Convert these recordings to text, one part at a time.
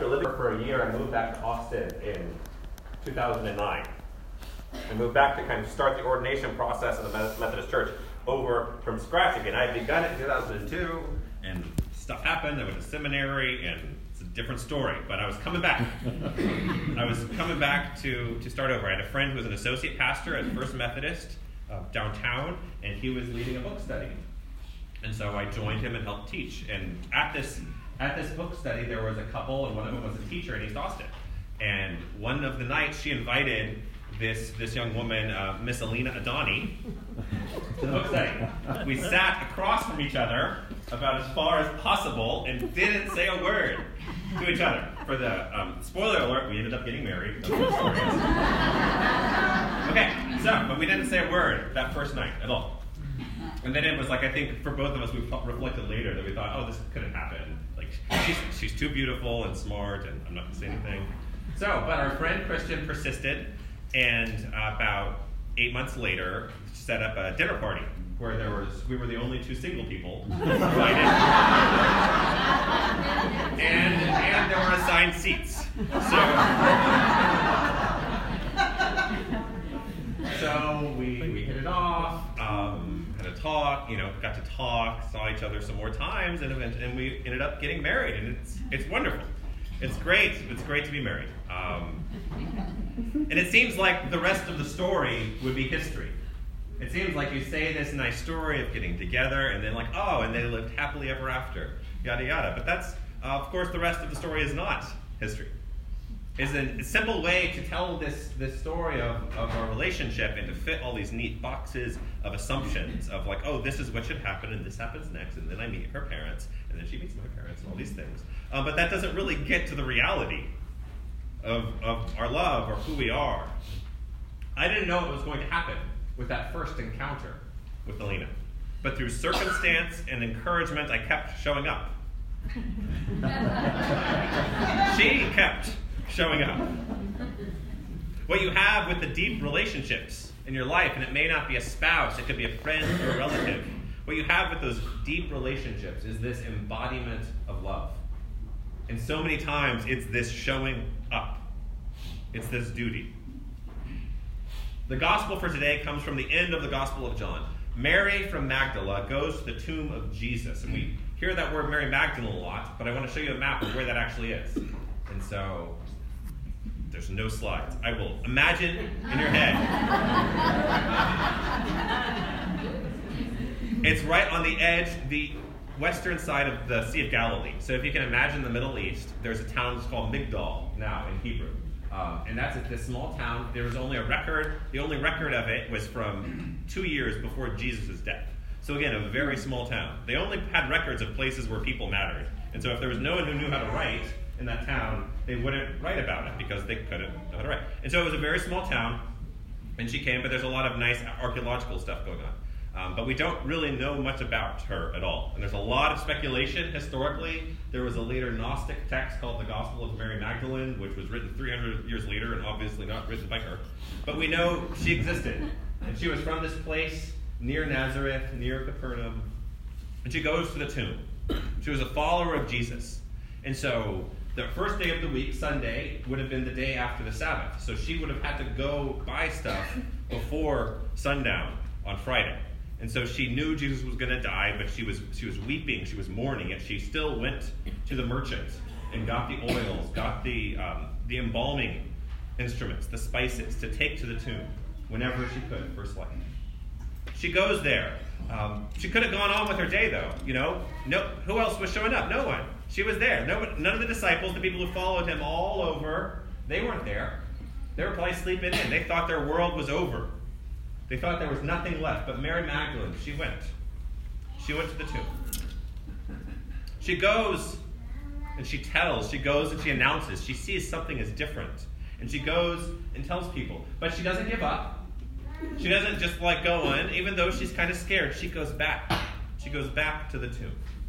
after living for a year, I moved back to Austin in 2009. I moved back to kind of start the ordination process in the Methodist Church over from scratch again. I had begun it in 2002, and stuff happened. I went to seminary, and it's a different story. But I was coming back. I was coming back to start over. I had a friend who was an associate pastor at First Methodist downtown, and he was leading a book study. And so I joined him and helped teach. And at this book study, there was a couple, and one of them was a teacher in East Austin. And one of the nights, she invited this young woman, Miss Alina Adani, to the book study. We sat across from each other about as far as possible and didn't say a word to each other. For the spoiler alert, we ended up getting married. That's what the story is. Okay, but we didn't say a word that first night at all. And then it was like, I think for both of us, we reflected later that we thought, oh, this couldn't happen. Like, she's too beautiful and smart, and I'm not going to say anything. But our friend Christian persisted, and about 8 months later, set up a dinner party where we were the only two single people invited. and there were assigned seats. So we hit it off, had a talk, got to talk, saw each other some more times, and we ended up getting married, and it's wonderful. It's great. It's great to be married. And it seems like the rest of the story would be history. It seems like you say this nice story of getting together, and then and they lived happily ever after, yada yada. But that's, of course, the rest of the story is not history. It's a simple way to tell this story of our relationship and to fit all these neat boxes of assumptions of like, oh, this is what should happen, and this happens next, and then I meet her parents, and then she meets my parents, and all these things. But that doesn't really get to the reality of our love or who we are. I didn't know what was going to happen with that first encounter with Alina. But through circumstance and encouragement, I kept showing up. She kept showing up. What you have with the deep relationships in your life, and it may not be a spouse, it could be a friend or a relative. What you have with those deep relationships is this embodiment of love. And so many times it's this showing up. It's this duty. The gospel for today comes from the end of the Gospel of John. Mary from Magdala goes to the tomb of Jesus. And we hear that word Mary Magdalene a lot, but I want to show you a map of where that actually is. And so there's no slides. I will imagine in your head. It's right on the edge, the western side of the Sea of Galilee. So if you can imagine the Middle East, there's a town that's called Migdal now in Hebrew. And that's this small town. There was only a record. The only record of it was from 2 years before Jesus' death. So again, a very small town. They only had records of places where people mattered. And so if there was no one who knew how to write in that town, they wouldn't write about it because they couldn't know how to write. And so it was a very small town, and she came, but there's a lot of nice archaeological stuff going on. But we don't really know much about her at all. And there's a lot of speculation historically. There was a later Gnostic text called the Gospel of Mary Magdalene, which was written 300 years later and obviously not written by her. But we know she existed. And she was from this place near Nazareth, near Capernaum. And she goes to the tomb. She was a follower of Jesus. And so the first day of the week, Sunday, would have been the day after the Sabbath. So she would have had to go buy stuff before sundown on Friday. And so she knew Jesus was going to die, but she was weeping, she was mourning, yet she still went to the merchant and got the oils, got the embalming instruments, the spices, to take to the tomb whenever she could, first light. She goes there. She could have gone on with her day, though. No, who else was showing up? No one. She was there. None of the disciples, the people who followed him all over, they weren't there. They were probably sleeping in. They thought their world was over. They thought there was nothing left. But Mary Magdalene, she went. She went to the tomb. She goes and she tells. She goes and she announces. She sees something is different. And she goes and tells people. But she doesn't give up. She doesn't just go in. Even though she's kind of scared, she goes back. She goes back to the tomb.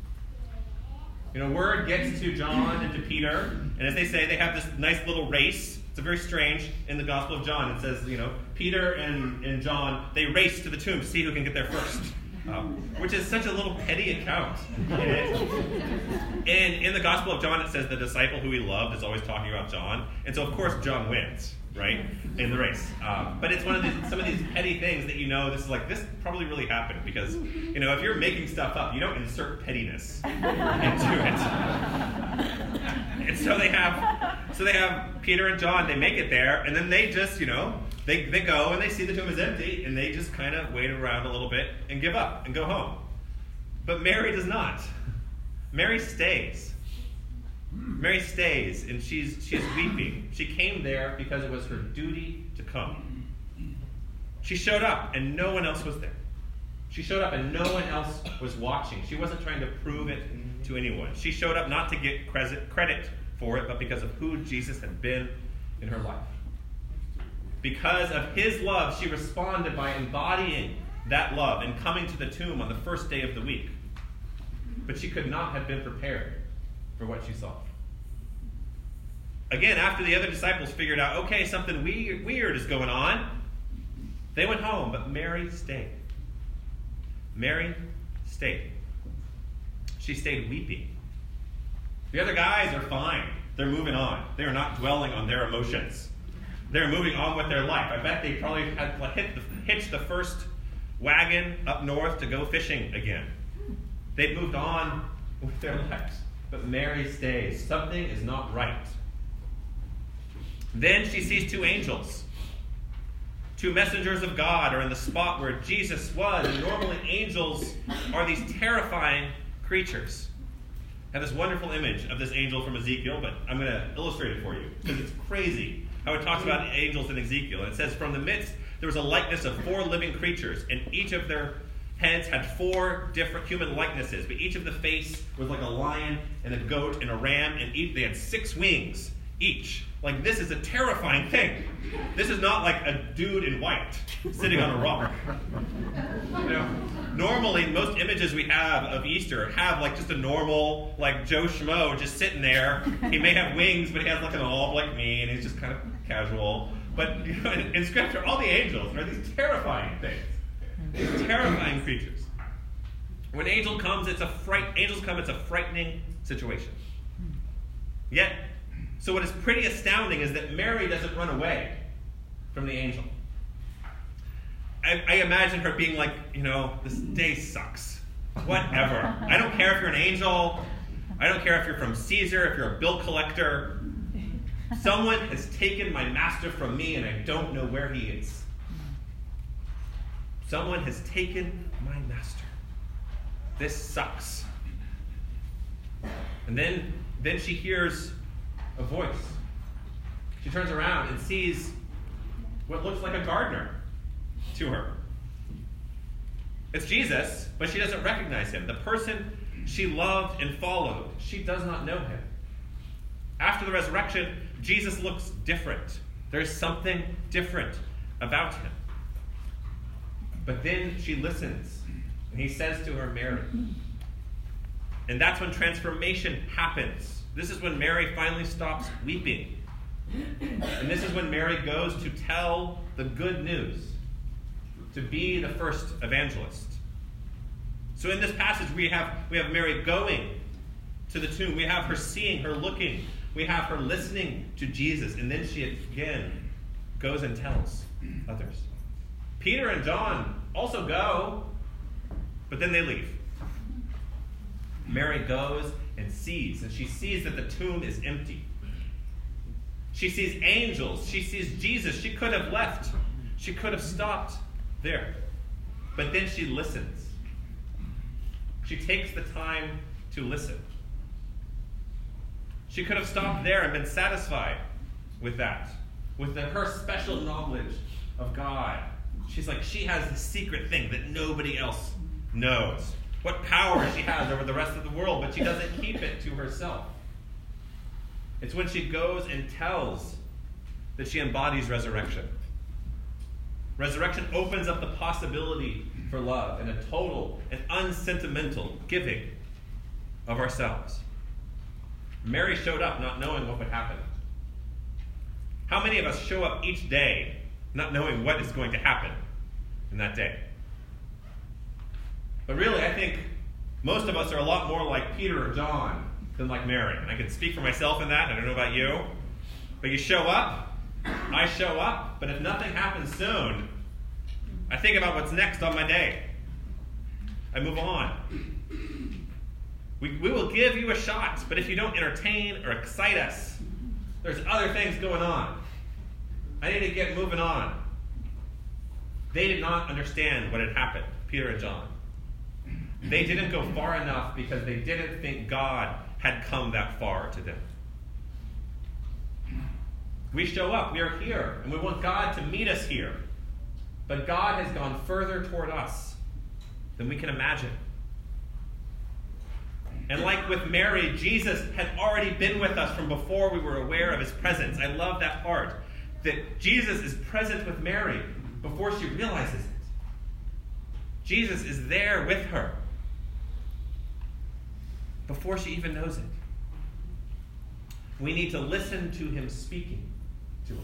Word gets to John and to Peter. And as they say, they have this nice little race. It's very strange in the Gospel of John. It says, Peter and John, they race to the tomb to see who can get there first. which is such a little petty account. It is. And in the Gospel of John, it says the disciple who he loved is always talking about John. And so, of course, John wins, right, in the race. But it's one of some of these petty things that this probably really happened. Because, if you're making stuff up, you don't insert pettiness into it. And so they have Peter and John, they make it there, and then they just, they go and they see the tomb is empty, and they just kind of wait around a little bit and give up and go home. But Mary does not. Mary stays. Mary stays, and she's weeping. She came there because it was her duty to come. She showed up, and no one else was there. She showed up, and no one else was watching. She wasn't trying to prove it to anyone. She showed up not to get credit for it, but because of who Jesus had been in her life. Because of his love, she responded by embodying that love and coming to the tomb on the first day of the week. But she could not have been prepared for what she saw. Again, after the other disciples figured out, okay, something weird is going on, they went home, but Mary stayed. Mary stayed. She stayed weeping. The other guys are fine. They're moving on. They are not dwelling on their emotions. They're moving on with their life. I bet they probably had hitched the first wagon up north to go fishing again. They've moved on with their lives. But Mary stays. Something is not right. Then she sees two angels. Two messengers of God are in the spot where Jesus was. And normally angels are these terrifying creatures. I have this wonderful image of this angel from Ezekiel, but I'm going to illustrate it for you because it's crazy how it talks about angels in Ezekiel. And it says, from the midst there was a likeness of 4 living creatures, and each of their heads had 4 different human likenesses, but each of the face was like a lion and a goat and a ram, and they had 6 wings each. Like, this is a terrifying thing. This is not like a dude in white sitting on a rock. Normally, most images we have of Easter have like just a normal, like Joe Schmo just sitting there. He may have wings, but he has like an orb like me, and he's just kind of casual. But in Scripture, all the angels are these terrifying things. These terrifying creatures. When angels come, it's a frightening situation. Yet, so what is pretty astounding is that Mary doesn't run away from the angel. I imagine her being like, this day sucks. Whatever. I don't care if you're an angel. I don't care if you're from Caesar, if you're a bill collector. Someone has taken my master from me, and I don't know where he is. Someone has taken my master. This sucks. And then she hears a voice. She turns around and sees what looks like a gardener to her. It's Jesus, but she doesn't recognize him. The person she loved and followed, she does not know him. After the resurrection, Jesus looks different. There's something different about him. But then she listens, and he says to her, Mary. And that's when transformation happens. This is when Mary finally stops weeping. And this is when Mary goes to tell the good news, to be the first evangelist. So in this passage, we have Mary going to the tomb. We have her seeing, her looking. We have her listening to Jesus. And then she again goes and tells others. Peter and John also go, but then they leave. Mary goes and sees, and she sees that the tomb is empty. She sees angels. She sees Jesus. She could have left. She could have stopped there. But then she listens. She takes the time to listen. She could have stopped there and been satisfied with that, with her special knowledge of God. She's like, she has the secret thing that nobody else knows. What power she has over the rest of the world, but she doesn't keep it to herself. It's when she goes and tells that she embodies resurrection. Resurrection opens up the possibility for love and a total and unsentimental giving of ourselves. Mary showed up not knowing what would happen. How many of us show up each day not knowing what is going to happen in that day? But really, I think most of us are a lot more like Peter or John than like Mary. And I can speak for myself in that. I don't know about you. But you show up, I show up, but if nothing happens soon, I think about what's next on my day. I move on. We will give you a shot, but if you don't entertain or excite us, there's other things going on. I need to get moving on. They did not understand what had happened, Peter and John. They didn't go far enough because they didn't think God had come that far to them. We show up, we are here, and we want God to meet us here. But God has gone further toward us than we can imagine. And like with Mary, Jesus had already been with us from before we were aware of his presence. I love that part, that Jesus is present with Mary before she realizes it. Jesus is there with her before she even knows it. We need to listen to him speaking to us.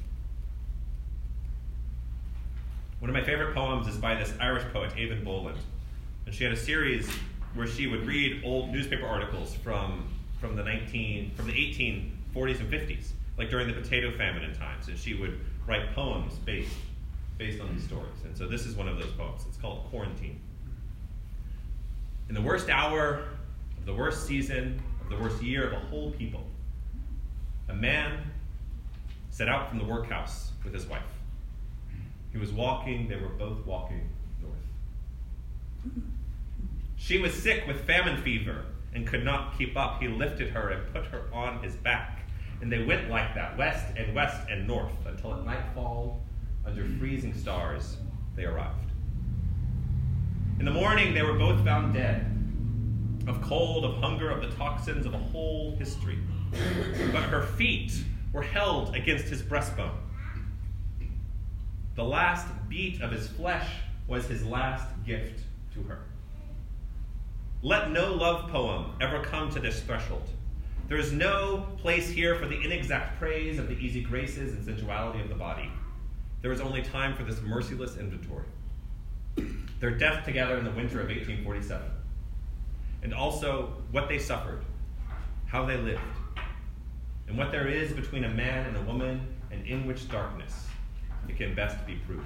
One of my favorite poems is by this Irish poet, Eamon Boland. And she had a series where she would read old newspaper articles from the 1840s and 50s, like during the potato famine in times. And she would write poems based on these stories. And so this is one of those poems. It's called Quarantine. In the worst hour of the worst season of the worst year of a whole people, a man set out from the workhouse with his wife. He was walking, they were both walking north. She was sick with famine fever and could not keep up. He lifted her and put her on his back. And they went like that, west and north, until at nightfall, under freezing stars, they arrived. In the morning, they were both found dead, of cold, of hunger, of the toxins of a whole history. But her feet were held against his breastbone. The last beat of his flesh was his last gift to her. Let no love poem ever come to this threshold. There is no place here for the inexact praise of the easy graces and sensuality of the body. There is only time for this merciless inventory. Their death together in the winter of 1847. And also what they suffered, how they lived, and what there is between a man and a woman, and in which darkness it can best be proved.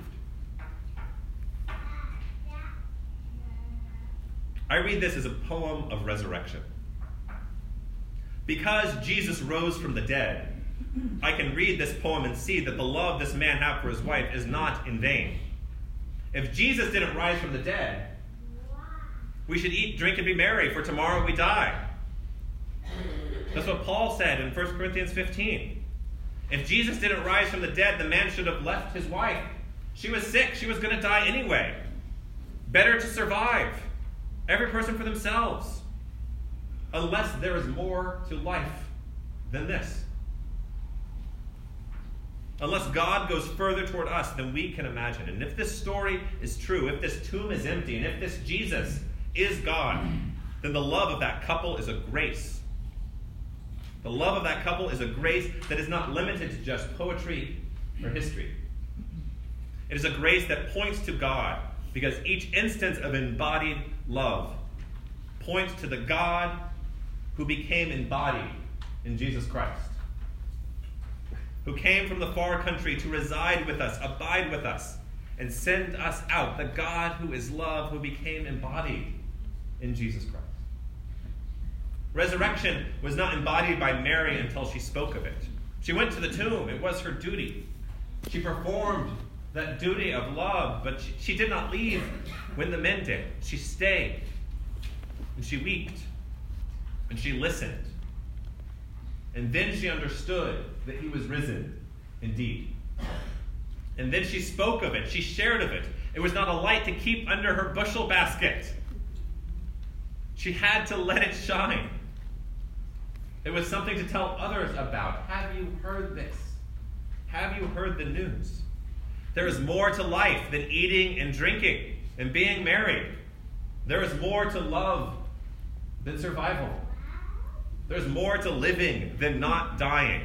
I read this as a poem of resurrection. Because Jesus rose from the dead, I can read this poem and see that the love this man had for his wife is not in vain. If Jesus didn't rise from the dead, we should eat, drink, and be merry, for tomorrow we die. That's what Paul said in 1 Corinthians 15. If Jesus didn't rise from the dead, the man should have left his wife. She was sick. She was going to die anyway. Better to survive. Every person for themselves. Unless there is more to life than this. Unless God goes further toward us than we can imagine. And if this story is true, if this tomb is empty, and if this Jesus is God, then the love of that couple is a grace. The love of that couple is a grace that is not limited to just poetry or history. It is a grace that points to God, because each instance of embodied love points to the God who became embodied in Jesus Christ, who came from the far country to reside with us, abide with us, and send us out. The God who is love, who became embodied in Jesus Christ. Resurrection was not embodied by Mary until she spoke of it. She went to the tomb. It was her duty. She performed that duty of love, but she did not leave when the men did. She stayed, and she wept, and she listened. And then she understood that he was risen indeed. And then she spoke of it. She shared of it. It was not a light to keep under her bushel basket. She had to let it shine. It was something to tell others about. Have you heard this? Have you heard the news? There is more to life than eating and drinking and being married. There is more to love than survival. There's more to living than not dying.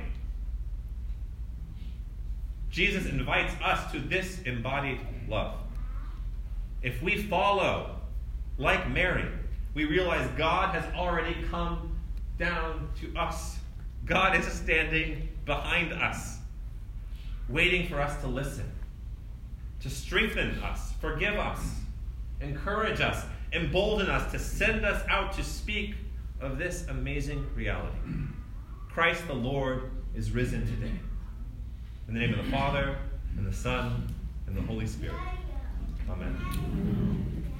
Jesus invites us to this embodied love. If we follow like Mary, we realize God has already come down to us. God is standing behind us, waiting for us to listen, to strengthen us, forgive us, encourage us, embolden us, to send us out to speak of this amazing reality. Christ the Lord is risen today. In the name of the Father, and the Son, and the Holy Spirit. Amen.